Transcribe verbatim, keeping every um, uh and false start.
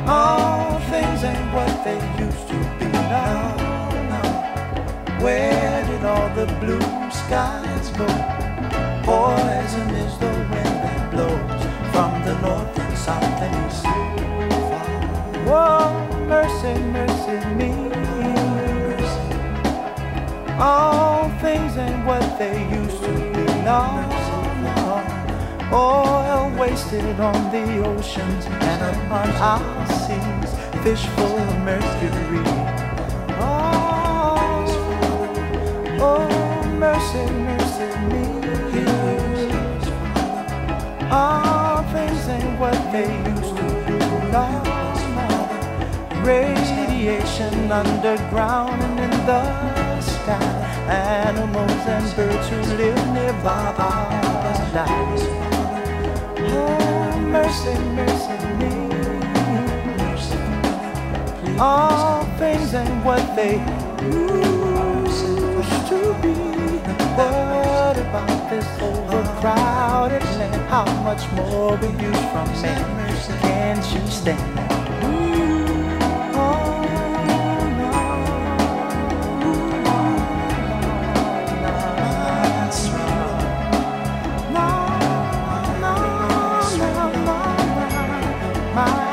All things ain't what they used to be now. Where did all the blue skies go? Poison is the wind that blows from the north and south and east. Whoa, mercy, mercy me. All things ain't what they used to be now. Oil wasted on the oceans and upon our seas, fish full of mercury. Oh, oh, mercy, mercy me. All things ain't what they used to be. No, no. Radiation underground and in the sky. Animals and birds who live nearby are dying. Oh, mercy, mercy me. All things ain't what they used to be. What about this overcrowded land? How much more abuse from man can't you stand? Oh, no, no, no, no, no, no, no, no.